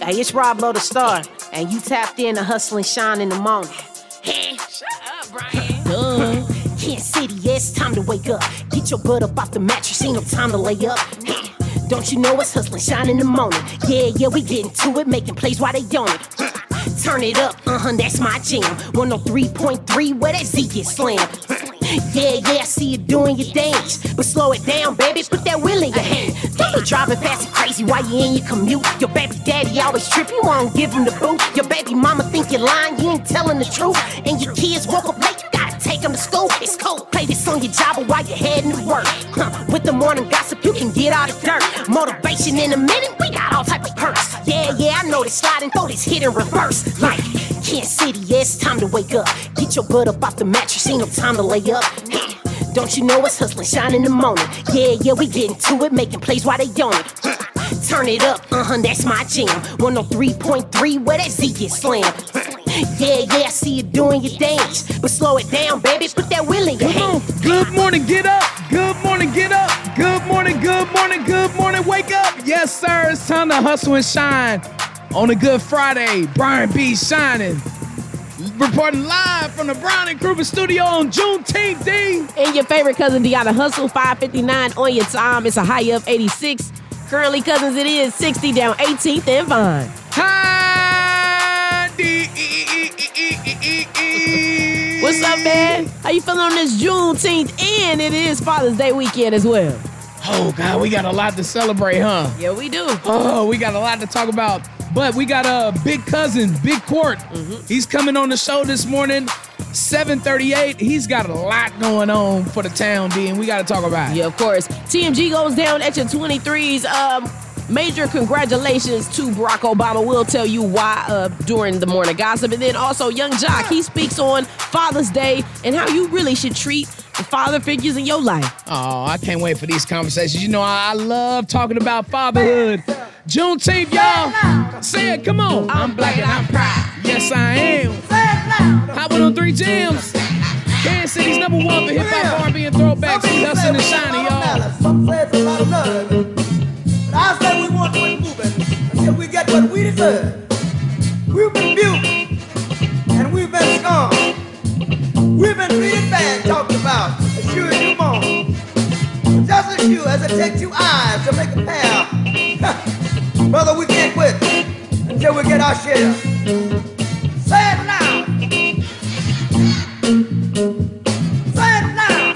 Hey, it's Rob Lowe the Star, and you tapped in to Hustle and Shine in the morning. Hey, shut up, Brian. Kansas City, yeah, it's time to wake up. Get your butt up off the mattress, ain't no time to lay up. Don't you know it's Hustle and Shine in the morning? Yeah, we getting to it, making plays while they on it. Turn it up, that's my jam. 103.3, where that Z get slammed. Yeah, I see you doing your dance, but slow it down, baby, put that wheel in your hand. Don't be driving fast and crazy while you in your commute. Your baby daddy always trip, you won't give him the boot. Your baby mama think you're lying, you ain't telling the truth. And your kids woke up late, you gotta take them to school. It's cold, play this on your job while you're heading to work. With the morning gossip, you can get out of dirt. Motivation in a minute, we got all type of perks. Yeah, I know this slide and throw this hit in reverse. Like Kansas City, yeah, it's time to wake up. Get your butt up off the mattress, ain't no time to lay up. Don't you know it's Hustle and Shine in the morning? Yeah, we getting to it, making plays while they on it. Turn it up, that's my jam. 103.3, where that Z get slammed. Yeah, I see you doing your dance, but slow it down, baby, put that wheel in your hand. Good morning, get up. Good morning, get up. Good morning, wake up. Yes, sir, it's time to Hustle and Shine on a good Friday. Brian B. Shining. Reporting live from the Brown and Kruger studio on Juneteenth, D. And your favorite cousin, Deanna Hustle, 5:59 on your time. It's a high of 86. Currently, cousins, it is 60 down 18th and Vine. Hi, D. What's up, man? How you feeling on this Juneteenth? And it is Father's Day weekend as well. Oh, God, we got a lot to celebrate, huh? Yeah, we do. Oh, we got a lot to talk about. But we got a big cousin, Big Court. He's coming on the show this morning, 7:38. He's got a lot going on for the town, D, and we got to talk about it. Yeah, of course. TMG goes down at your 23s. Major congratulations to Barack Obama. We'll tell you why during the morning gossip. And then also Young Jock, he speaks on Father's Day and how you really should treat the father figures in your life. Oh, I can't wait for these conversations. You know, I love talking about fatherhood. Juneteenth, y'all. Say it, come on. I'm black and I'm proud. Yes, I am. Hot 103 Jams. Kansas City's #1 for hip-hop, R&B, and throwbacks. We hustling and shining, y'all. Some say it's a lot of love. But I say we want to keep moving until we get what we deserve. We've been built and we've been scorned. We've been treated bad, talked about, as sure as you mourn. Just as sure as it takes 2 eyes to make a pair. Brother, we can't quit until we get our share. Say it now. Say it now.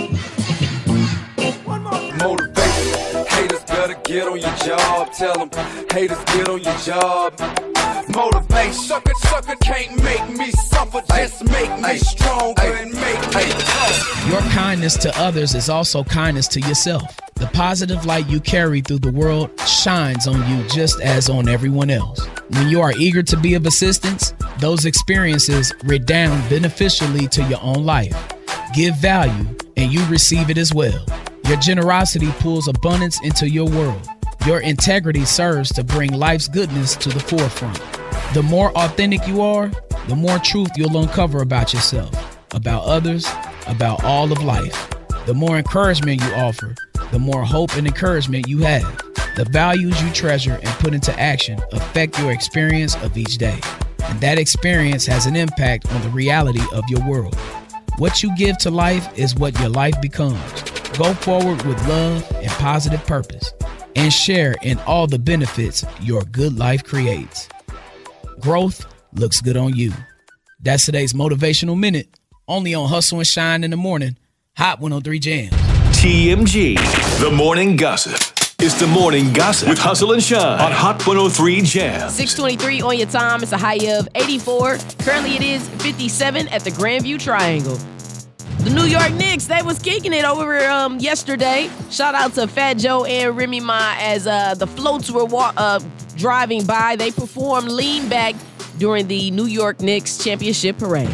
One more time. Motivation. Haters better get on your job. Tell them haters get on your job. Motivate. Sucker can't make me suffer. Just make me stronger and make me tough. Your kindness to others is also kindness to yourself. The positive light you carry through the world shines on you just as on everyone else. When you are eager to be of assistance, those experiences redound beneficially to your own life. Give value, and you receive it as well. Your generosity pulls abundance into your world. Your integrity serves to bring life's goodness to the forefront. The more authentic you are, the more truth you'll uncover about yourself, about others, about all of life. The more encouragement you offer, the more hope and encouragement you have. The values you treasure and put into action affect your experience of each day. And that experience has an impact on the reality of your world. What you give to life is what your life becomes. Go forward with love and positive purpose, and share in all the benefits your good life creates. Growth looks good on you. That's today's Motivational Minute, only on Hustle and Shine in the morning. Hot 103 Jams. TMG, the morning gossip. It's the morning gossip with Hustle and Shine on Hot 103 Jams. 6:23 on your time. It's a high of 84. Currently, it is 57 at the Grandview Triangle. The New York Knicks, they was kicking it over yesterday. Shout out to Fat Joe and Remy Ma as the floats were driving by. They performed Lean Back during the New York Knicks championship parade.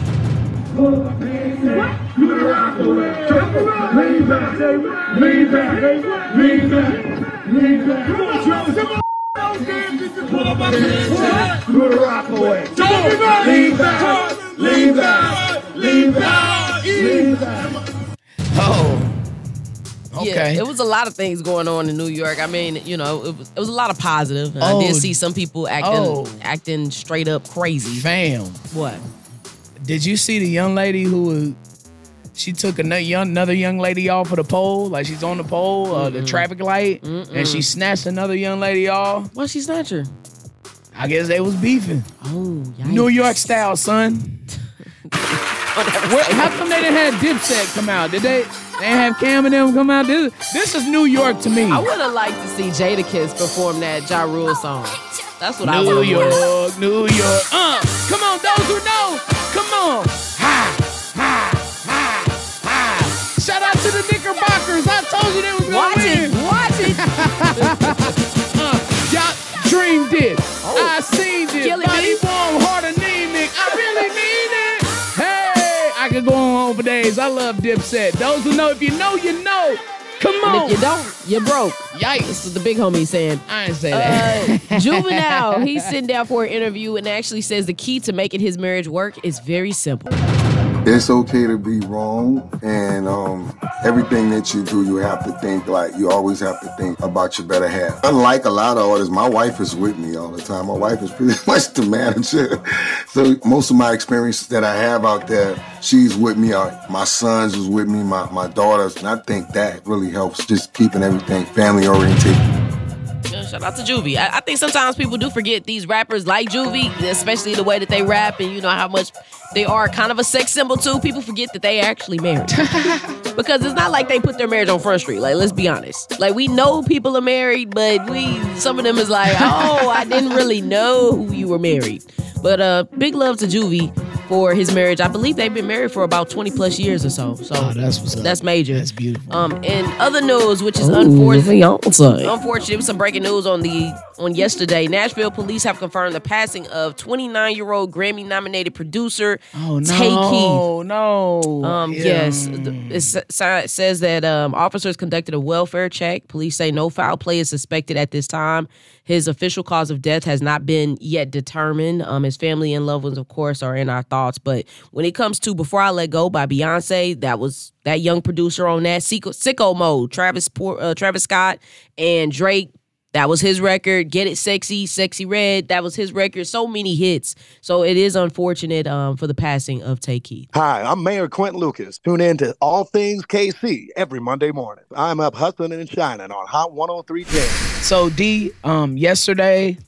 Okay. It was a lot of things going on in New York. I mean, it was a lot of positive. And I did see some people acting straight up crazy. Fam. What? Did you see the young lady she took another young lady off of the pole? Like she's on the pole, the traffic light, and she snatched another young lady off. Why'd she snatch her? I guess they was beefing. Oh, yikes. New York style, son. How come they didn't have Dipset come out? Did they have Cam and them come out? This is New York to me. I would have liked to see Jadakiss perform that Ja Rule song. That's what I would have wanted. New York. Come on, those who know. Come on. Ha, ha, ha, ha. Shout out to the Knickerbockers. I told you they was going to win. Watch it. Y'all dreamed it. I seen it. Body warm, heart anemic. I really mean it. Hey, I could go on for days. I love Dipset. Those who know, if you know, you know. Come on. And if you don't, you're broke. Yikes. This is the big homie saying. I didn't say that. Juvenile, he's sitting down for an interview and actually says the key to making his marriage work is very simple. It's okay to be wrong, and everything that you do, you always have to think about your better half. Unlike a lot of artists, my wife is with me all the time. My wife is pretty much the manager. So most of my experiences that I have out there, she's with me. My sons is with me, my daughters, and I think that really helps just keeping everything family oriented. Shout out to Juvie. I think sometimes people do forget these rappers like Juvie, especially the way that they rap and how much they are kind of a sex symbol too. People forget that they actually married. Because it's not like they put their marriage on Front Street. Like, let's be honest. Like, we know people are married, but some of them is like, oh, I didn't really know who you were married. But big love to Juvie for his marriage. I believe they've been married for about 20 plus years or so. So that's what's up. That's major. That's beautiful. And other news, which is unfortunate, there was some breaking news on yesterday. Nashville police have confirmed the passing of 29-year-old Grammy-nominated producer Tay Keith. Yes. It says that officers conducted a welfare check. Police say no foul play is suspected at this time. His official cause of death has not been yet determined. His family and loved ones, of course, are in our thoughts. But when it comes to Before I Let Go by Beyonce, that was that young producer on that. Sicko Mode, Travis Scott and Drake. That was his record. Get It Sexy, Sexy Red. That was his record. So many hits. So it is unfortunate for the passing of Tay Keith. Hi, I'm Mayor Quentin Lucas. Tune in to All Things KC every Monday morning. I'm up hustling and shining on Hot 103.10. So, D, yesterday,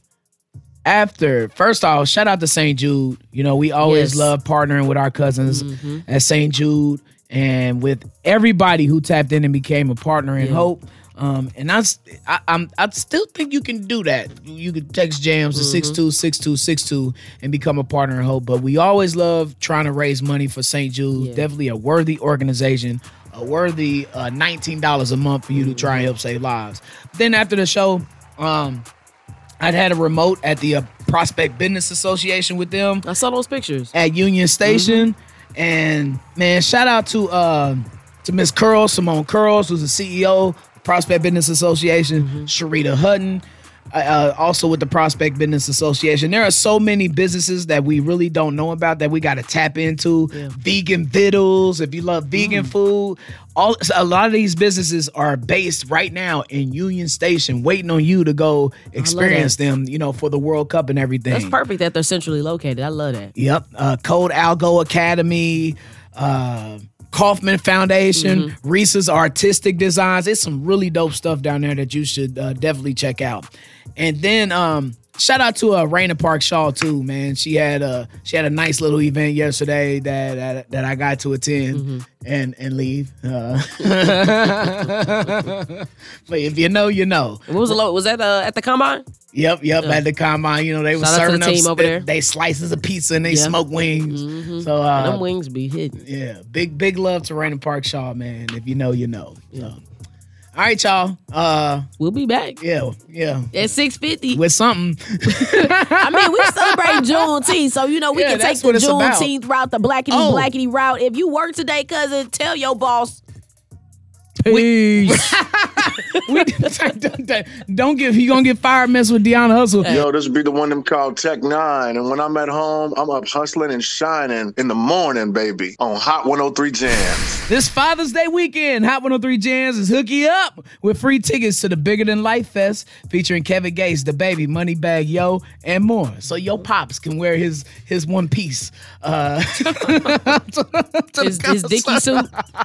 first off, shout out to St. Jude. We always love partnering with our cousins at St. Jude and with everybody who tapped in and became a partner in Hope. And I still think you can do that. You could text Jams to 626262 and become a partner in Hope. But we always love trying to raise money for St. Jude. Yeah. Definitely a worthy organization, a worthy $19 a month for you to try and help save lives. Then after the show, I'd had a remote at the Prospect Business Association with them. I saw those pictures at Union Station, and man, shout out to Miss Curls, Simone Curls, who's the CEO. Prospect Business Association, Sharita Hutton, also with the Prospect Business Association. There are so many businesses that we really don't know about that we got to tap into. Yeah. Vegan Vittles, if you love vegan food. A lot of these businesses are based right now in Union Station, waiting on you to go experience them, for the World Cup and everything. That's perfect that they're centrally located. I love that. Yep. Code Algo Academy, Kaufman Foundation, Reese's Artistic Designs. It's some really dope stuff down there that you should definitely check out. And then shout out to Raina Park Shaw too, man. She had a nice little event yesterday that I got to attend and leave. But if you know, you know. What was that at the Combine? Yep. At the Combine, they were serving up over there. They slices of pizza and they smoke wings. So them wings be hidden. Yeah, big love to Raina Park Shaw, man. If you know, you know. Yeah. So. All right, y'all. We'll be back. Yeah. At 6:50 with something. I mean, we celebrate Juneteenth, so we can take the Juneteenth route, the blackity route. If you work today, cousin, tell your boss. Peace. Don't give. You gonna get fired messing with Deanna Hustle. Yo, this be the one them called Tech 9. And when I'm at home, I'm up hustling and shining in the morning, baby, on Hot 103 Jams. This Father's Day weekend, Hot 103 Jams is hooking you up with free tickets to the Bigger Than Life Fest featuring Kevin Gates, The Baby, Moneybag Yo, and more. So your pops can wear his one piece. His Dickie suit.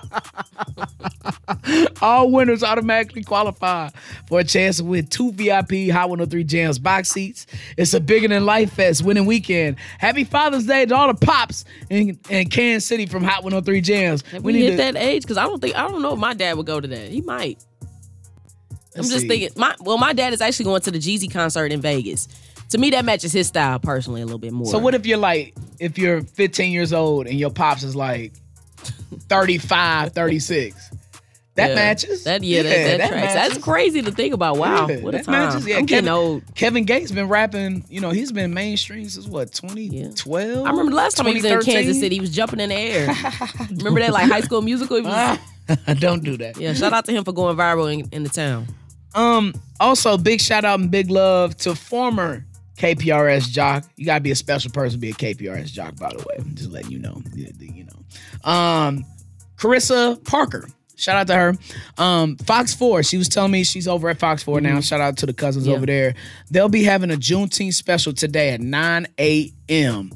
All winners automatically qualify for a chance to win 2 VIP Hot 103 Jams box seats. It's a Bigger Than Life Fest winning weekend. Happy Father's Day to all the pops in Kansas City from Hot 103 Jams. Have we hit that age? Because I don't know if my dad would go to that. He might. I'm just thinking. My dad is actually going to the Jeezy concert in Vegas. To me, that matches his style personally a little bit more. So what if you're 15 years old and your pops is like 35, 36? That matches. That tracks. Matches. That's crazy to think about. Wow, what a time. Matches. Yeah, I'm getting old. Kevin Gates been rapping, he's been mainstream since what, 2012? I remember the last time he was in Kansas City, he was jumping in the air. Remember that like High School Musical? Don't do that. Yeah, shout out to him for going viral in the town. Also, big shout out and big love to former KPRS jock. You gotta be a special person to be a KPRS jock, by the way. I'm just letting you know. Carissa Parker. Shout out to her. Fox 4, she was telling me she's over at Fox 4 now. Shout out to the cousins over there. They'll be having a Juneteenth special today at 9 a.m.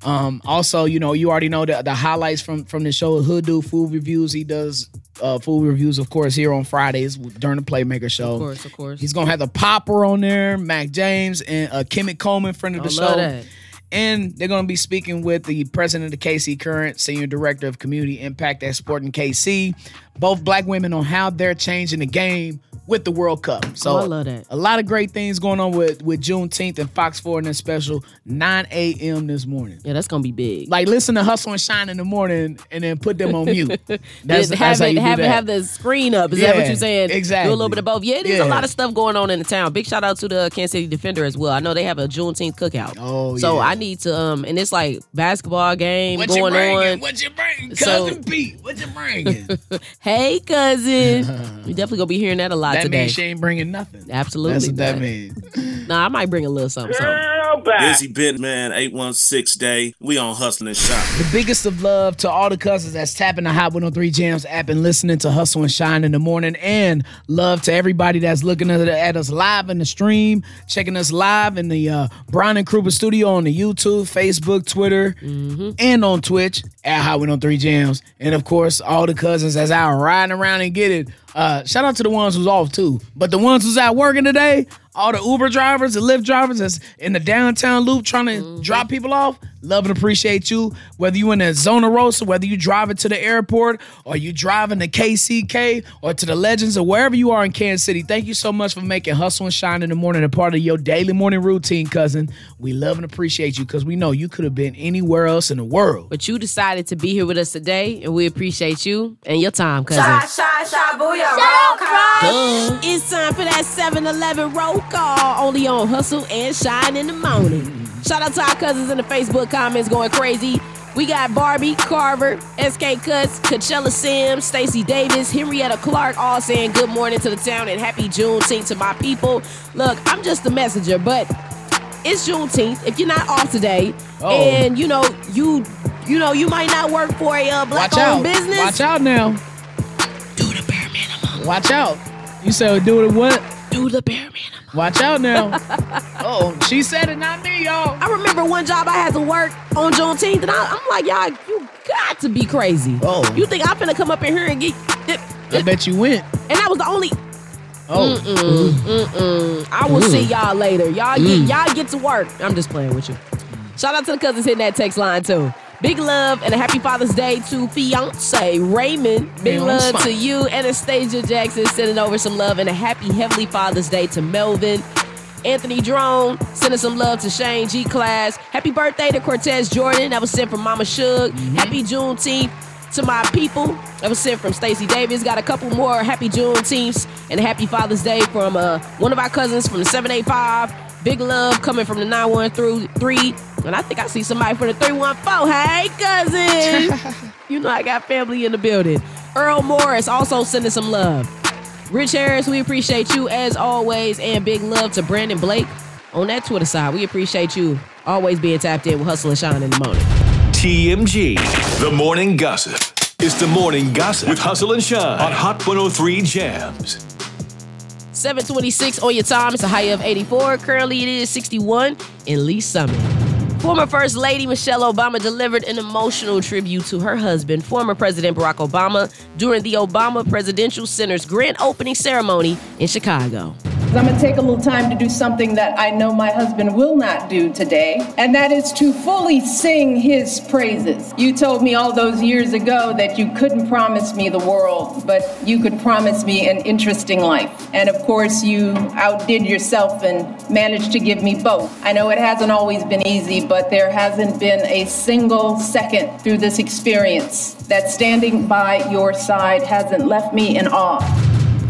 Also, you already know the highlights from the show. Hood do food reviews. He does food reviews, of course, here on Fridays during the Playmaker show. Of course. He's going to have the Popper on there, Mac James, and Kimmy Coleman, friend of the show. That. And they're going to be speaking with the president of KC Current, senior director of community impact at Sporting KC, both black women on how they're changing the game with the World Cup. So I love that. A lot of great things going on with Juneteenth and Fox 4 and their special 9 a.m. this morning. Yeah, that's going to be big. Like, listen to Hustle and Shine in the morning and then put them on mute. That's how you do that. Have the screen up. Is that what you're saying? Exactly. Do a little bit of both. Yeah, there's a lot of stuff going on in the town. Big shout out to the Kansas City Defender as well. I know they have a Juneteenth cookout. Oh, so I need to, and it's like basketball game going on. What you bringing? Cousin Pete, what you bringing? Hey, cousin. We definitely going to be hearing that a lot that today. Means she ain't bringing nothing. Absolutely. That's what that means. Nah, I might bring a little something. Busy bit, man. 816 day. We on Hustle and Shine. The biggest of love to all the cousins that's tapping the Hot 103 Jams app and listening to Hustle and Shine in the morning. And love to everybody that's looking at us live in the stream, checking us live in the Brown and Kruger studio on the YouTube, Facebook, Twitter, and on Twitch at Hot 103 Jams. And of course, all the cousins that's out riding around and get it. Shout out to the ones who's off too. But the ones who's out working today, all the Uber drivers, the Lyft drivers that's in the downtown loop trying to drop people off, love and appreciate you. Whether you in the Zona Rosa, whether you driving to the airport or you driving to KCK or to the Legends or wherever you are in Kansas City, thank you so much for making Hustle and Shine in the morning a part of your daily morning routine, cousin. We love and appreciate you because we know you could have been anywhere else in the world. But you decided to be here with us today, and we appreciate you and your time, cousin. It's time for that 7-Eleven roll call, only on Hustle and Shine in the morning. Shout out to our cousins in the Facebook comments going crazy. We got Barbie, Carver, SK Cuts, Coachella Sims, Stacey Davis, Henrietta Clark all saying good morning to the town and happy Juneteenth to my people. Look, I'm just the messenger, but it's Juneteenth. If you're not off today, and you might not work for a black-owned business. Watch out now. Do the bare minimum. Watch out. You said do the what? Do the bare minimum. Watch out now. She said it, not me, y'all. I remember one job I had to work on Juneteenth, and I'm like, y'all, you got to be crazy. You think I'm finna come up in here and get... I bet you went. And that was the only... I will see y'all later. Y'all get to work. I'm just playing with you. Shout out to the cousins hitting that text line, too. Big love and a happy Father's Day to fiance Raymond. Big love to you, Anastasia Jackson, sending over some love and a happy Heavenly Father's Day to Melvin. Anthony Drone, sending some love to Shane G Class. Happy birthday to Cortez Jordan. That was sent from Mama Suge. Happy Juneteenth to my people. That was sent from Stacey Davis. Got a couple more happy Juneteenths and a happy Father's Day from one of our cousins from the 785. Big love coming from the 913. And I think I see somebody from the 314. Hey, cousin. You know I got family in the building. Earl Morris also sending some love. Rich Harris, we appreciate you as always. And big love to Brandon Blake on that Twitter side. We appreciate you always being tapped in with Hustle and Shine in the morning. TMG, the morning gossip. It's the morning gossip with Hustle and Shine on Hot 103 Jams. 7:26 on your time. It's a high of 84. Currently, it is 61 in Lee Summit. Former First Lady Michelle Obama delivered an emotional tribute to her husband, former President Barack Obama, during the Obama Presidential Center's grand opening ceremony in Chicago. I'm going to take a little time to do something that I know my husband will not do today, and that is to fully sing his praises. You told me all those years ago that you couldn't promise me the world, but you could promise me an interesting life. And of course, you outdid yourself and managed to give me both. I know it hasn't always been easy, but there hasn't been a single second through this experience that standing by your side hasn't left me in awe.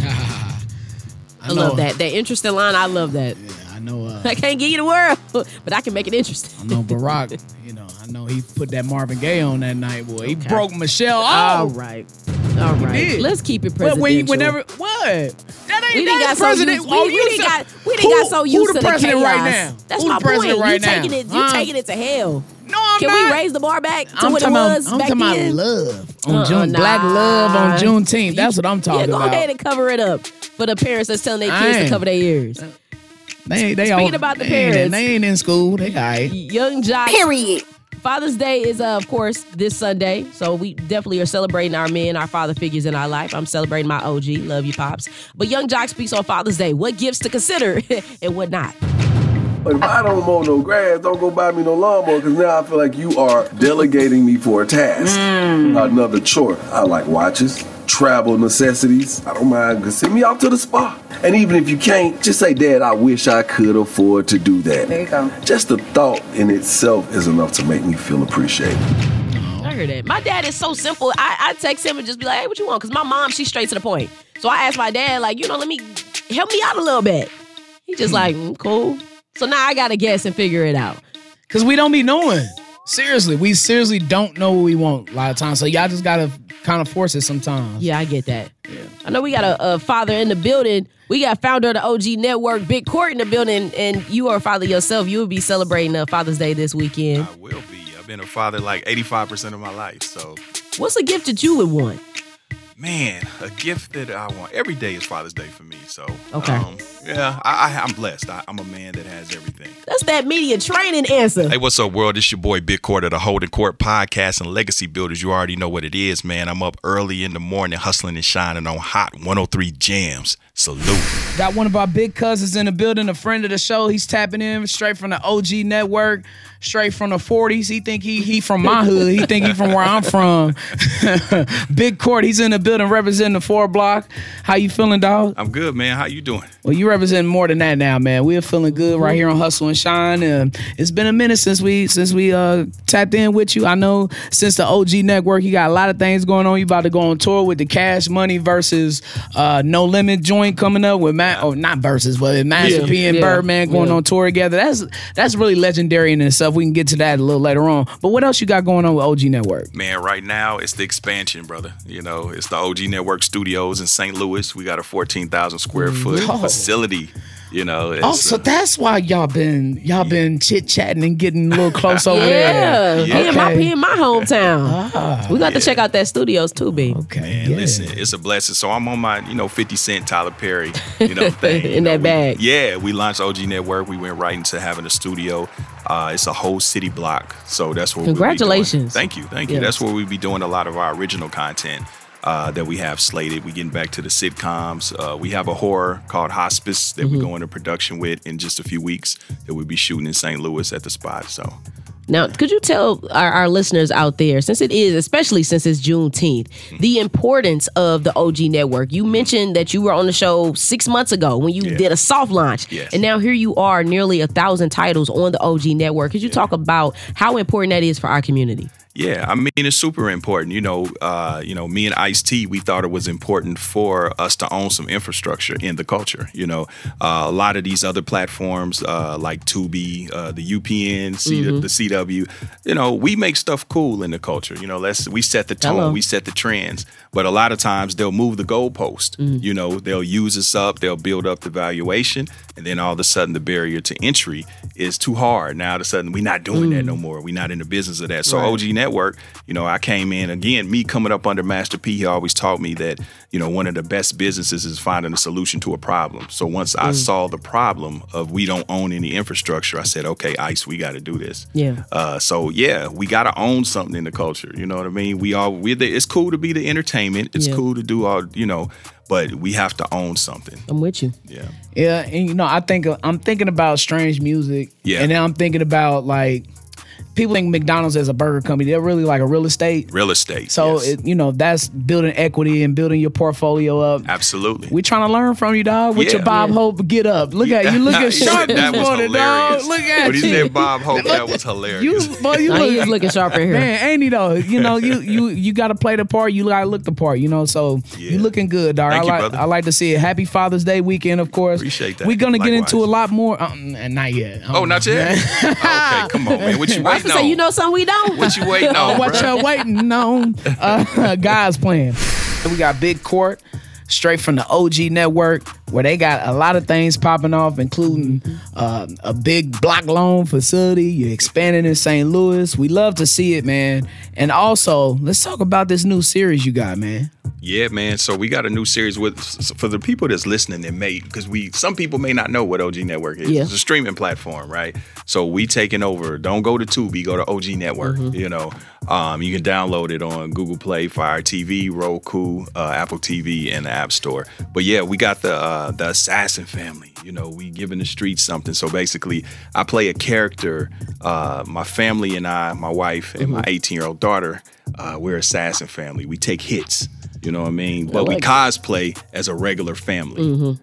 I love that. That interesting line, I love that. Yeah, I know. I can't give you the world, but I can make it interesting. I know Barack, I know he put that Marvin Gaye on that night, boy. He broke Michelle off. All right. Let's keep it presidential. What? That ain't that president. We didn't got so used to the president chaos. right now? That's Who my the president point. right now? You taking it to hell. No, I'm Can not. we raise the bar back to I'm what it talking was about, back I'm talking then? about love on June, black love on Juneteenth. That's what I'm talking Go about. ahead and cover it up for the parents that's telling their kids to cover their ears. Speaking about the parents, they ain't in school. They all right. Young Jock. Period. Father's Day is, of course, this Sunday. So we definitely are celebrating our men, our father figures in our life. I'm celebrating my OG. Love you, Pops. But Young Jock speaks on Father's Day. What gifts to consider and what not. But if I don't mow no grass, don't go buy me no lawnmower, because now I feel like you are delegating me for a task. Another chore. I like watches, travel necessities. I don't mind. Send me out to the spa. And even if you can't, just say, Dad, I wish I could afford to do that. There you go. Just the thought in itself is enough to make me feel appreciated. I heard that. My dad is so simple. I text him and just be like, hey, what you want? Because my mom, she's straight to the point. So I asked my dad, like, let me help me out a little bit. He just like, cool. So now I got to guess and figure it out. Because we don't be knowing. Seriously, we seriously don't know what we want a lot of times. So y'all just got to kind of force it sometimes. Yeah, I get that. Yeah. I know we got a father in the building. We got founder of the OG Network, Big Court, in the building. And you are a father yourself. You will be celebrating Father's Day this weekend. I will be. I've been a father like 85% of my life. So, what's a gift that you would want? Man, a gift that I want. Every day is Father's Day for me. So, okay. I'm blessed. I'm a man that has everything. That's that media training answer. Hey, what's up, world? It's your boy, Big Court of the Holding Court Podcast and Legacy Builders. You already know what it is, man. I'm up early in the morning, hustling and shining on Hot 103 Jams. Salute. Got one of our big cousins in the building, a friend of the show. He's tapping in straight from the OG Network, straight from the 40s. He think he from my hood. He think he from where I'm from. Big Court, he's in the building representing the 4 block. How you feeling, dog? I'm good, man. How you doing? Well, you represent more than that now, man. We're feeling good right here on Hustle and Shine. It's been a minute since we tapped in with you. I know since the OG Network, you got a lot of things going on. You about to go on tour with the Cash Money versus No Limit joint coming up with not versus, but Master P and Birdman going on tour together. That's really legendary in itself. We can get to that a little later on. But what else you got going on with OG Network? Man, right now it's the expansion, brother. It's the OG Network Studios in St. Louis. We got a 14,000 square foot facility. So that's why y'all been chit chatting and getting a little close over there. Yeah, me and my hometown. We got to check out that studios too, B. Okay, man, listen, it's a blessing. So I'm on my 50 Cent, Tyler Perry, thing in that bag. We launched OG Network. We went right into having a studio. It's a whole city block, so that's what. Congratulations! Thank you. Yes. That's where we be doing a lot of our original content. That we have slated. We getting back to the sitcoms. We have a horror called Hospice that we go into production with in just a few weeks that we'll be shooting in St. Louis at the spot. So now, could you tell our listeners out there, especially since it's Juneteenth, the importance of the OG Network? You mentioned that you were on the show 6 months ago when you did a soft launch. Yes. And now here you are, nearly 1,000 titles on the OG Network. Could you talk about how important that is for our community? Yeah, I mean, it's super important. Me and Ice-T, we thought it was important for us to own some infrastructure in the culture. A lot of these other platforms like Tubi, the UPN, the CW, we make stuff cool in the culture. We set the tone, we set the trends. But a lot of times they'll move the goalpost. They'll use us up, they'll build up the valuation, and then all of a sudden the barrier to entry is too hard. Now all of a sudden we're not doing that no more. We're not in the business of that. So OG Network, I came in, again, me coming up under Master P, he always taught me that, one of the best businesses is finding a solution to a problem. So once I saw the problem of we don't own any infrastructure, I said, okay, Ice, we got to do this. Yeah. We got to own something in the culture. You know what I mean? It's cool to be the entertainment. It's cool to do all, but we have to own something. I'm with you. Yeah. Yeah, and I'm thinking about strange music. Yeah. And then I'm thinking about like people think McDonald's as a burger company. They're really like a real estate. Real estate. So yes. That's building equity and building your portfolio up. Absolutely. We trying to learn from you, dog. With your Bob Hope get up. Look at you. Look at sharp this morning, dog. Look at when you. When he said Bob Hope, that was hilarious. He is looking sharp in here. Man, ain't he though? You got to play the part. You got to look the part. So you looking good, dog. Thank you, brother. I like to see it. Happy Father's Day weekend, of course. Appreciate that. We're gonna get Likewise. into a lot more. Not yet. Not yet. Okay, come on, man. What you waiting on? You know something we don't. What you waiting on? What you waiting on? Guys playing. We got Big Court, straight from the OG Network, where they got a lot of things popping off, including a big block loan facility. You're expanding in St. Louis. We love to see it, man. And also, let's talk about this new series you got, man. Yeah, man. So we got a new series for the people that's listening that because some people may not know what OG Network is. Yeah. It's a streaming platform, right? So we taking over. Don't go to Tubi, go to OG Network. You can download it on Google Play, Fire TV, Roku, Apple TV, and the App Store. But yeah, we got the Assassin family. We giving the streets something. So basically, I play a character. My family and I, my wife and my 18-year-old daughter, we're Assassin family. We take hits. You know what I mean? But we cosplay as a regular family,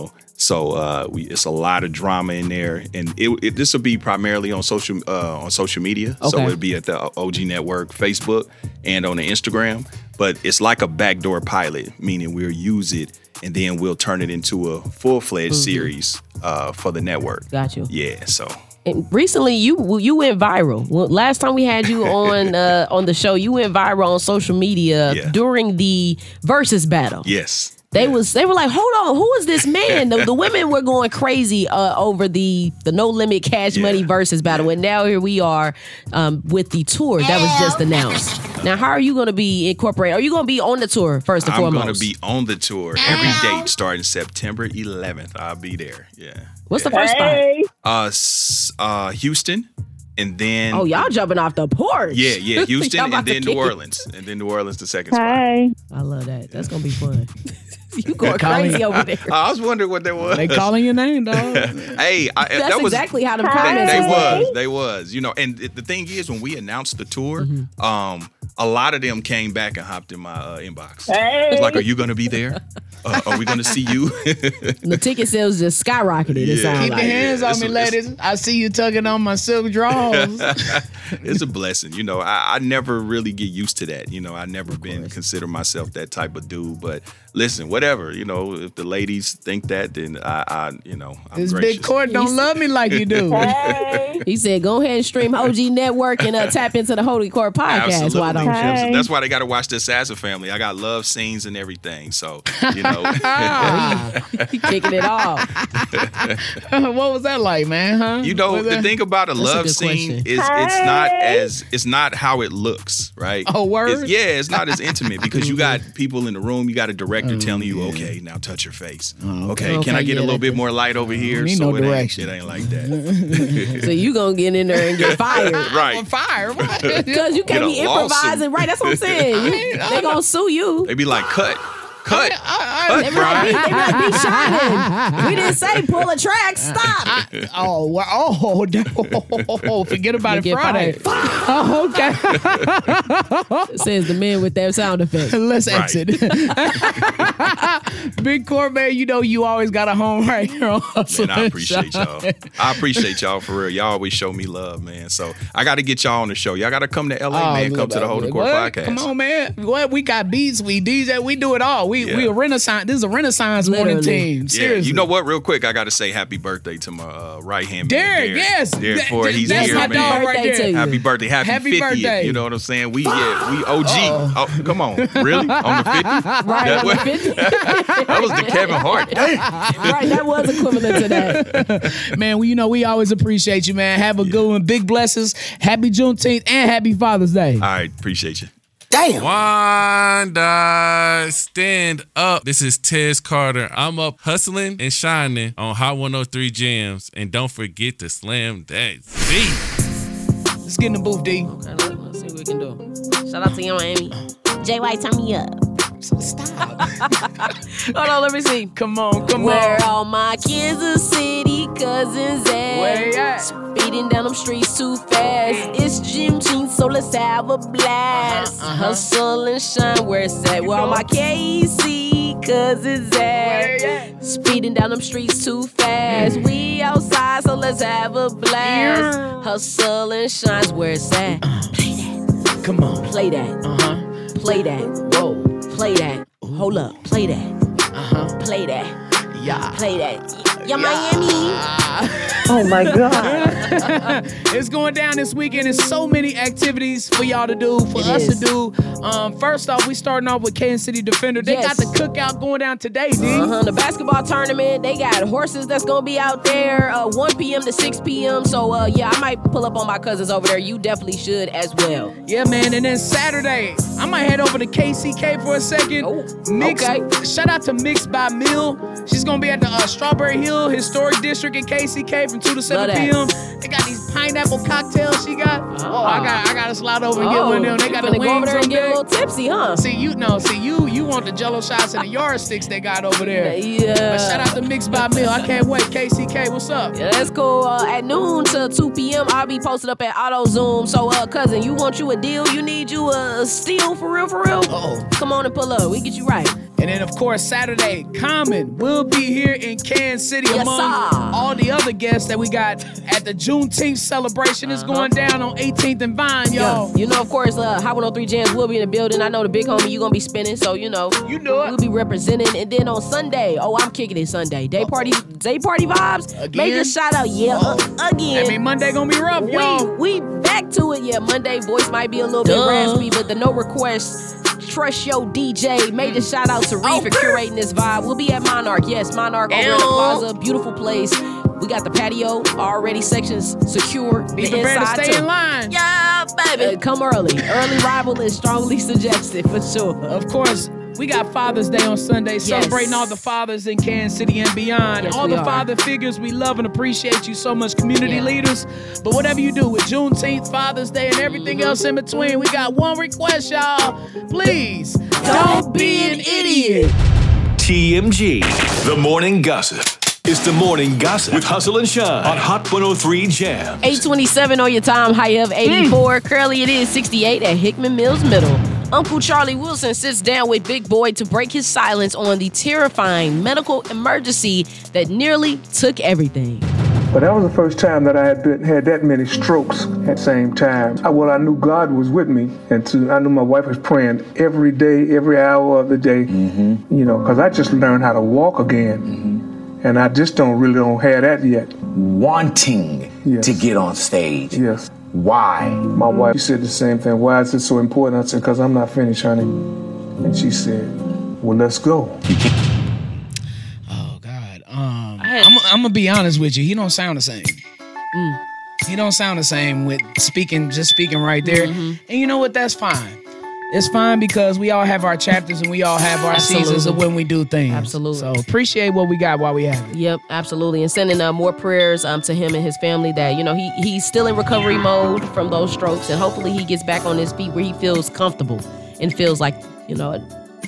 So it's a lot of drama in there, and this will be primarily on social media. Okay. So it'll be at the OG Network Facebook and on the Instagram. But it's like a backdoor pilot, meaning we'll use it and then we'll turn it into a full-fledged series for the network. Got you. Yeah. So. And recently, you went viral. Well, last time we had you on the show, you went viral on social media during the versus battle. Yes. They were like, hold on, who is this man? The women were going crazy over the No Limit Cash Money versus battle, and now here we are with the tour that was just announced. Now, how are you going to be incorporated? Are you going to be on the tour first and foremost? I'm going to be on the tour every date starting September 11th. I'll be there. Yeah. What's the first spot? Houston. And then y'all jumping off the porch. Yeah, Houston and then New Orleans. And then New Orleans the second spot. I love that. That's gonna be fun. You going crazy over there. I was wondering what that was. They calling your name, dog. Hey, that's exactly how the comments They was. And the thing is, when we announced the tour, a lot of them came back and hopped in my inbox. It's like, are you gonna be there? Are we gonna see you? The ticket sales just skyrocketed. It sounds Keep like. your hands on me, ladies. I see you tugging on my silk drawers. It's a blessing. I never really get used to that. I never consider myself that type of dude. But listen, whatever. If the ladies think that, then I'm this gracious. Big Court don't love me like you do. He said, go ahead and stream OG Network and tap into the Holy Court podcast. Absolutely. Why don't you? That's why they got to watch the Assassin family. I got love scenes and everything. So, he kicking it off. What was that like, man? Huh? The thing about a love scene is it's not how it looks, right? Oh, word? It's not as intimate because you got people in the room. You got a director telling you, okay, now touch your face. Okay, can I get a little bit more light over here? Need So no direction. It ain't like that. So you gonna get in there and get fired. Right. On fire. Because you can't be improvising. Right, that's what I'm saying. They gonna sue you. They be like, cut Cut. They might be shining. We didn't say pull a track. Stop. Forget about it Friday. Oh, okay. It says the man with that sound effect. Let's exit. Big Corbett, you know you always got a home right here on Hustle. Man, I appreciate y'all. I appreciate y'all for real. Y'all always show me love, man. So I got to get y'all on the show. Y'all got to come to LA, man. Come to the Hold the Court podcast. Come on, man. What? We got beats, we DJ, we do it all. We a Renaissance. This is a Renaissance morning team. Seriously. Yeah. You know what? Real quick, I got to say happy birthday to my right hand man, Derek. Yes. Derek Ford. He's that's here, my man. dog right there. Happy birthday. Happy 50th. Birthday. You know what I'm saying? We OG. Oh, come on. Really? On the 50? Right, on the 50? That was the Kevin Hart. Right, that was equivalent to that. Man, we always appreciate you, man. Have a good one. Big blessings. Happy Juneteenth and happy Father's Day. All right, appreciate you. Damn. Wanda, stand up. This is Tez Carter. I'm up hustling and shining on Hot 103 Jams. And don't forget to slam that Z. Let's get in the booth, D. Okay, let's see what we can do. Shout out to you, Miami. Jay White, turn me up. Stop. Hold on, let me see. Come on. Where all my Kansas City cousins at? Where at? Speeding down them streets too fast. It's Juneteenth, so let's have a blast. Hustle and shine, where it's at? Where all my KC cousins at? Speeding down them streets too fast. We outside, so let's have a blast. Hustle and shine's where it's at. Play that. Come on. Play that. Play that. Whoa. Play that. Hold up. Play that. Play that. Yeah. Play that. Yeah, Miami. Oh my God. It's going down this weekend. There's so many activities for y'all to do, for us to do. First off, we starting off with Kansas City Defender. They got the cookout going down today, D. The basketball tournament. They got horses that's going to be out there 1 p.m. to 6 p.m. So, I might pull up on my cousins over there. You definitely should as well. Yeah, man. And then Saturday, I might head over to KCK for a second. Shout out to Mix by Mill. She's going to be at the Strawberry Hill Historic District in KCK from 2 to 7 p.m. They got these pineapple cocktails she got. I got to slide over and get one of them. They got the wings go over there and get a there. little tipsy, huh? You want the Jello shots and the yardsticks they got over there. Yeah. But shout out to Mix by Mill. I can't wait. KCK, what's up? Yeah, that's cool. At noon to 2 p.m., I'll be posted up at AutoZoom. So, cousin, you want you a deal? You need you a steal for real? Come on and pull up. We get you right. And then, of course, Saturday, Common will be here in Kansas City among all the other guests that we got at the Juneteenth celebration. It's going down on 18th and Vine, y'all. You know, of course, Hot 103 Jams will be in the building. I know the big homie, you going to be spinning, so, you know it. We'll be representing. And then on Sunday, I'm kicking it Sunday. Day party vibes. Again? Major shout out, again. I mean, Monday going to be rough, y'all. We back to it. Yeah, Monday voice might be a little bit raspy, but the no requests. Trust Your DJ. Major shout out to Reed for curating this vibe. We'll be at Monarch. Yes, Monarch over in the plaza. Beautiful place. We got the patio already, sections secure. Be prepared to stay in line. Yeah, baby. Come early. Early arrival is strongly suggested for sure. Of course, we got Father's Day on Sunday, celebrating all the fathers in Kansas City and beyond. Yes, all the father figures, we love and appreciate you so much, community leaders. But whatever you do with Juneteenth, Father's Day, and everything else in between, we got one request, y'all. Please, don't be an idiot. TMG, The Morning Gossip. It's The Morning Gossip with Hustle and Shine on Hot 103 Jams. 827 on your time, high of 84. Currently it is 68 at Hickman Mills Middle. Uncle Charlie Wilson sits down with Big Boy to break his silence on the terrifying medical emergency that nearly took everything. But that was the first time that I had that many strokes at the same time. I knew God was with me, and I knew my wife was praying every day, every hour of the day, because I just learned how to walk again. And I just don't have that yet. Wanting to get on stage. Yes. Why? My wife, she said the same thing. Why is it so important? I said, because I'm not finished, honey. And she said, well, let's go. Oh, God. I'm going to be honest with you. He don't sound the same. He don't sound the same with just speaking right there. And you know what? That's fine. It's fine because we all have our chapters and we all have our seasons of when we do things. Absolutely. So appreciate what we got while we have it. Yep, absolutely. And sending more prayers to him and his family that, he's still in recovery mode from those strokes. And hopefully he gets back on his feet where he feels comfortable and feels like,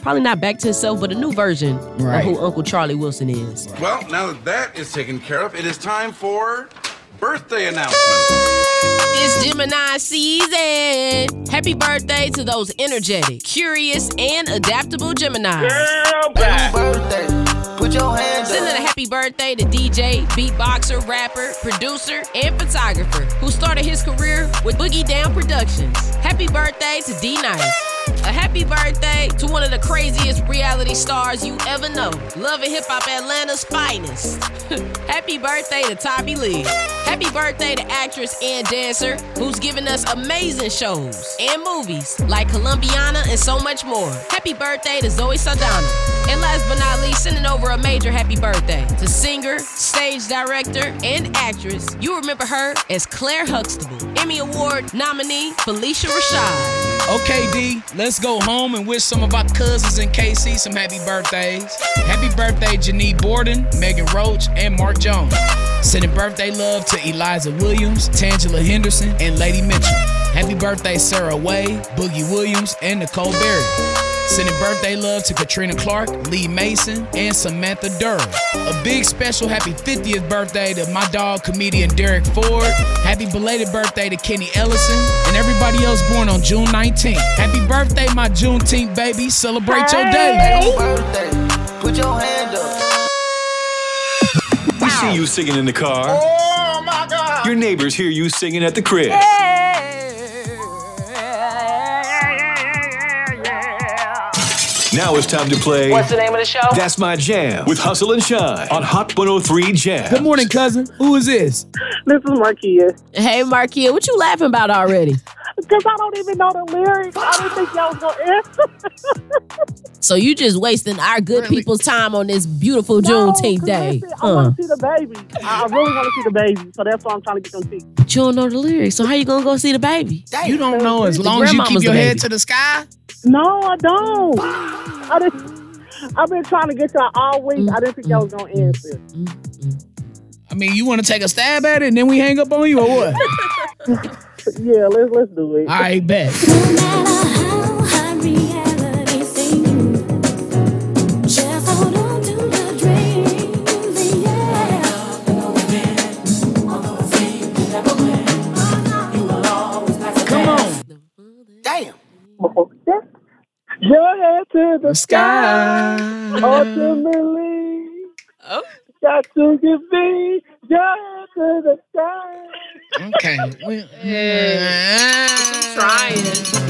Probably not back to himself, but a new version Right. of who Uncle Charlie Wilson is. Well, now that is taken care of, it is time for birthday announcements. It's Gemini season. Happy birthday to those energetic, curious, and adaptable Geminis. Birthday. Put your hands up. Sending a happy birthday to DJ, beatboxer, rapper, producer, and photographer who started his career with Boogie Down Productions. Happy birthday to D Nice. A happy birthday to one of the craziest reality stars you ever know. Love and Hip Hop Atlanta's finest. Happy birthday to Tommy Lee. Happy birthday to actress and dancer who's given us amazing shows and movies like Columbiana and so much more. Happy birthday to Zoe Saldana. And last but not least, sending over a major happy birthday to singer, stage director, and actress. You remember her as Claire Huxtable. Emmy Award nominee Felicia Rashad. Okay, D, let's go home and wish some of our cousins in KC some happy birthdays. Happy birthday, Janine Borden, Megan Roach, and Mark Jones. Sending birthday love to Eliza Williams, Tangela Henderson, and Lady Mitchell. Happy birthday, Sarah Way, Boogie Williams, and Nicole Berry. Sending birthday love to Katrina Clark, Lee Mason, and Samantha Durr. A big special happy 50th birthday to my dog, comedian Derek Ford. Happy belated birthday to Kenny Ellison and everybody else born on June 19th. Happy birthday, my Juneteenth baby. Celebrate your day. Birthday. Put your hand up. We see you singing in the car. Oh my God. Your neighbors hear you singing at the crib. Now it's time to play. What's the name of the show? That's My Jam with Hustle and Shine on Hot 103 Jam. Good morning, cousin. Who is this? This is Markia. Hey, Markia, what you laughing about already? Because I don't even know the lyrics. I didn't think y'all was going to answer. So you just wasting our good people's time on this beautiful Juneteenth day. Listen, I want to see the baby. I really want to see the baby. So that's why I'm trying to get them tickets. But you don't know the lyrics, so how you gonna go see the baby? You don't know as long as you keep your head to the sky? No, I don't. I've been trying to get y'all all week. I didn't think y'all was going to answer. I mean, you want to take a stab at it and then we hang up on you or what? Yeah, let's do it. All right, bet. Come on. Damn. Your head to the sky. Ultimately, got to give me your head to the sky. Okay. I'm trying.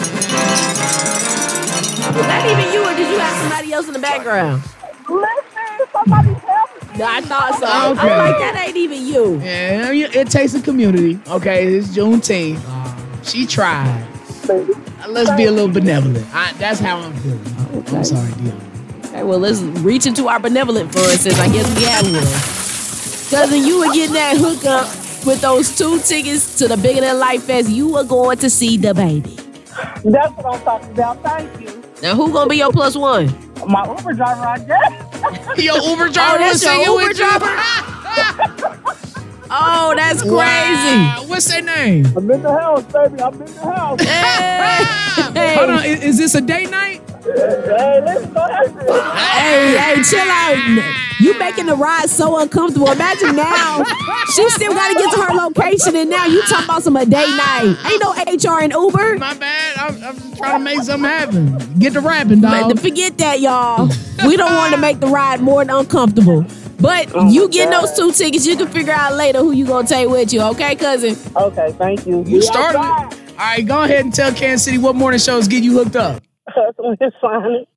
Was that even you, or did you have somebody else in the background? Listen, somebody help me. No, I thought so. Okay. I'm like, that ain't even you. Yeah, it takes a community. Okay, it's Juneteenth. She tried. Let's be a little benevolent. That's how I'm feeling. I'm sorry, Dion. Okay, well, let's reach into our benevolent fund since I guess we have one. Cousin, you were getting that hookup with those 2 tickets to the Bigger Than Life Fest. You were going to see the baby. That's what I'm talking about. Thank you. Now, who gonna be your plus one? My Uber driver, I guess. Your Uber driver that's your singing Uber with driver? Oh, that's crazy. Wow. What's their name? I'm in the house, baby. I'm in the house. Hey. Hold on, is this a date night? Hey, let's go ahead. Hey, chill out. You making the ride so uncomfortable. Imagine now, she still got to get to her location, and now you talking about some a date night. Ain't no HR in Uber. My bad. I'm trying to make something happen. Get the rapping, dog. But forget that, y'all. We don't want to make the ride more than uncomfortable. But you getting those 2 tickets, you can figure out later who you gonna take with you, okay, cousin? Okay, thank you. You started it. All right, go ahead and tell Kansas City what morning shows get you hooked up. It's fine.